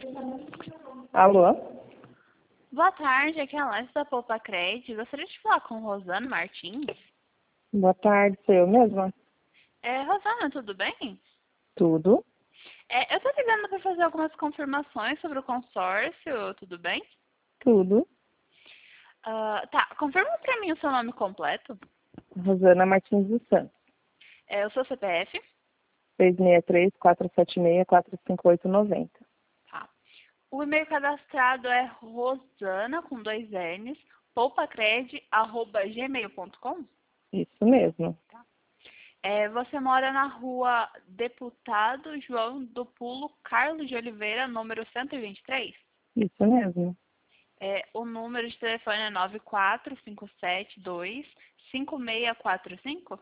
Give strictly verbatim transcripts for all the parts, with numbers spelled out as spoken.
Alô? Boa tarde, aqui é a Lance da Poupa Cred. Gostaria de falar com Rosana Martins. Boa tarde, sou eu mesma? É, Rosana, tudo bem? Tudo? É, eu tô ligando para fazer algumas confirmações sobre o consórcio, tudo bem? Tudo. Ah, tá, confirma para mim o seu nome completo. Rosana Martins dos Santos. É, o seu C P F. seis seis três, quatro sete seis, quatro cinco oito nove zero. Tá. O e-mail cadastrado é rosana, com dois N's, poupacred, arroba gmail ponto com. Isso mesmo. É, você mora na rua Deputado João do Pulo Carlos de Oliveira, número cento e vinte e três? Isso mesmo. É, o número de telefone é nove quatro cinco sete dois cinco seis quatro cinco?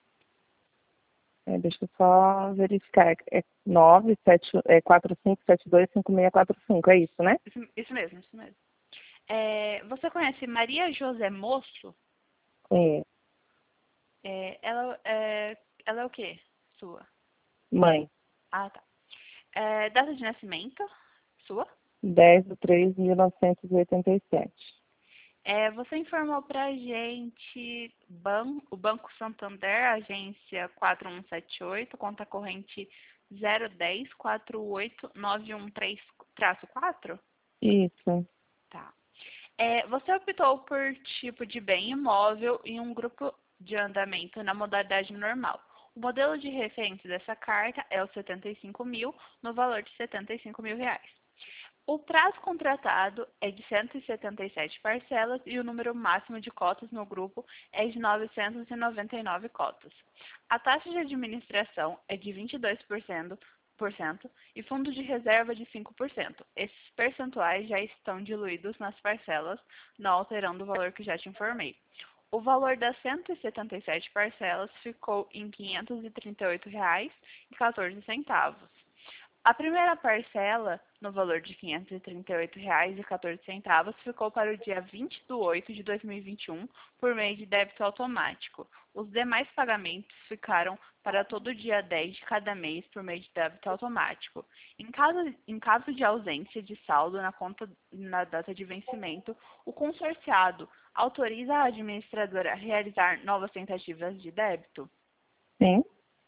É, deixa eu só verificar. É nove sete, é quatro cinco sete dois cinco seis quatro cinco, é isso, né? Isso, isso mesmo, isso mesmo. É, você conhece Maria José Moço? Conheço. É, ela, é, ela é o quê? Sua? Mãe. Ah, tá. É, data de nascimento? Sua? dez de três de mil novecentos e oitenta e sete. É, você informou pra gente ban, o Banco Santander, agência quatro um sete oito, conta corrente zero um zero quatro oito nove um três quatro? Isso. Tá. É, você optou por tipo de bem imóvel em um grupo de andamento na modalidade normal. O modelo de referência dessa carta é o setenta e cinco mil, no valor de setenta e cinco mil reais. O prazo contratado é de cento e setenta e sete parcelas e o número máximo de cotas no grupo é de novecentas e noventa e nove cotas. A taxa de administração é de vinte e dois por cento, por cento e fundo de reserva de cinco por cento. Esses percentuais já estão diluídos nas parcelas, não alterando o valor que já te informei. O valor das cento e setenta e sete parcelas ficou em quinhentos e trinta e oito reais e quatorze centavos. A primeira parcela, no valor de quinhentos e trinta e oito reais e quatorze centavos, ficou para o dia vinte de oito de dois mil e vinte e um, por meio de débito automático. Os demais pagamentos ficaram para todo dia dez de cada mês, por meio de débito automático. Em caso, em caso de ausência de saldo na conta na data de vencimento, o consorciado autoriza a administradora a realizar novas tentativas de débito? Sim.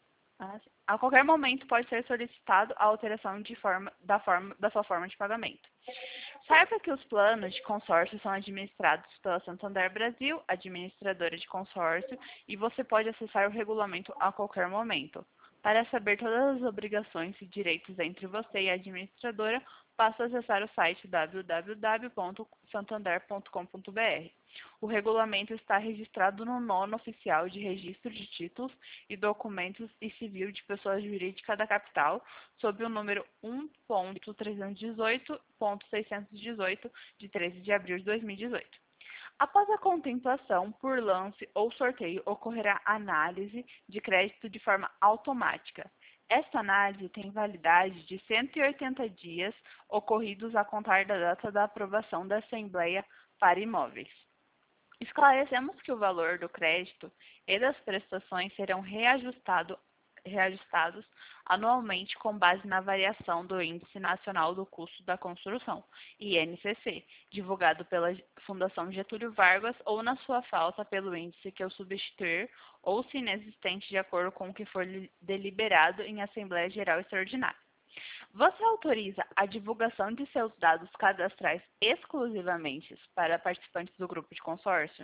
A qualquer momento pode ser solicitado a alteração de forma, da, forma, da sua forma de pagamento. Saiba que os planos de consórcio são administrados pela Santander Brasil, administradora de consórcio, e você pode acessar o regulamento a qualquer momento. Para saber todas as obrigações e direitos entre você e a administradora, basta acessar o site w w w ponto santander ponto com ponto b r. O regulamento está registrado no nono oficial de registro de títulos e documentos e civil de pessoa jurídica da capital, sob o número um ponto trezentos e dezoito ponto seiscentos e dezoito, de treze de abril de dois mil e dezoito. Após a contemplação por lance ou sorteio, ocorrerá análise de crédito de forma automática. Esta análise tem validade de cento e oitenta dias, ocorridos a contar da data da aprovação da Assembleia para Imóveis. Esclarecemos que o valor do crédito e das prestações serão reajustado, reajustados anualmente com base na variação do Índice Nacional do Custo da Construção, I N C C, divulgado pela Fundação Getúlio Vargas, ou na sua falta pelo índice que o substituir, ou se inexistente de acordo com o que for deliberado em Assembleia Geral Extraordinária. Você autoriza a divulgação de seus dados cadastrais exclusivamente para participantes do grupo de consórcio?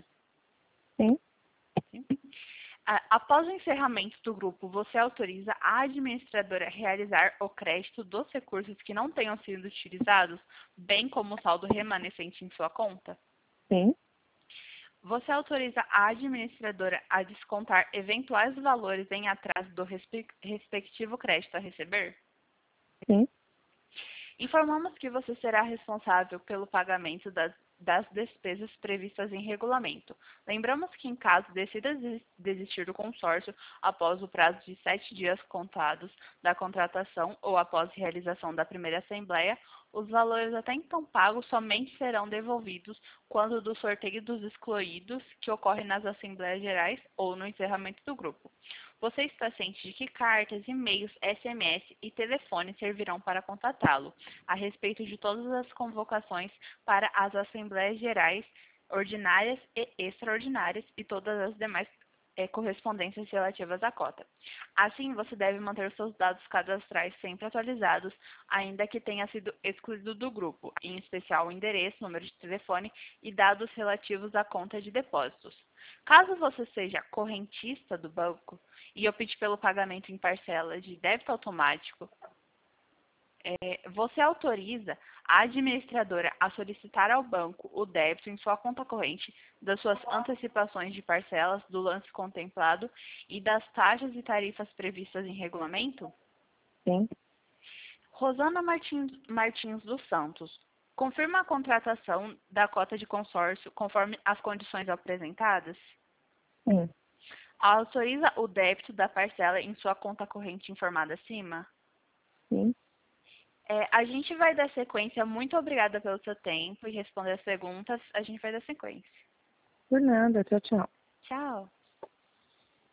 Sim. Sim. Após o encerramento do grupo, você autoriza a administradora a realizar o crédito dos recursos que não tenham sido utilizados, bem como o saldo remanescente em sua conta? Sim. Você autoriza a administradora a descontar eventuais valores em atraso do respectivo crédito a receber? Sim. Informamos que você será responsável pelo pagamento das, das despesas previstas em regulamento. Lembramos que, em caso decida desistir do consórcio após o prazo de sete dias contados da contratação ou após realização da primeira assembleia, os valores até então pagos somente serão devolvidos quando do sorteio dos excluídos, que ocorre nas assembleias gerais ou no encerramento do grupo. Você está ciente de que cartas, e-mails, S M S e telefone servirão para contatá-lo a respeito de todas as convocações para as Assembleias Gerais ordinárias e extraordinárias e todas as demais é, correspondências relativas à cota. Assim, você deve manter os seus dados cadastrais sempre atualizados, ainda que tenha sido excluído do grupo, em especial o endereço, número de telefone e dados relativos à conta de depósitos. Caso você seja correntista do banco e opte pelo pagamento em parcela de débito automático, é, você autoriza a administradora a solicitar ao banco o débito em sua conta corrente das suas antecipações de parcelas do lance contemplado e das taxas e tarifas previstas em regulamento? Sim. Rosana Martins, Martins dos Santos, confirma a contratação da cota de consórcio conforme as condições apresentadas? Sim. Autoriza o débito da parcela em sua conta corrente informada acima? Sim. É, a gente vai dar sequência. Muito obrigada pelo seu tempo e responder as perguntas. A gente vai dar sequência. Por nada. Tchau, tchau. Tchau.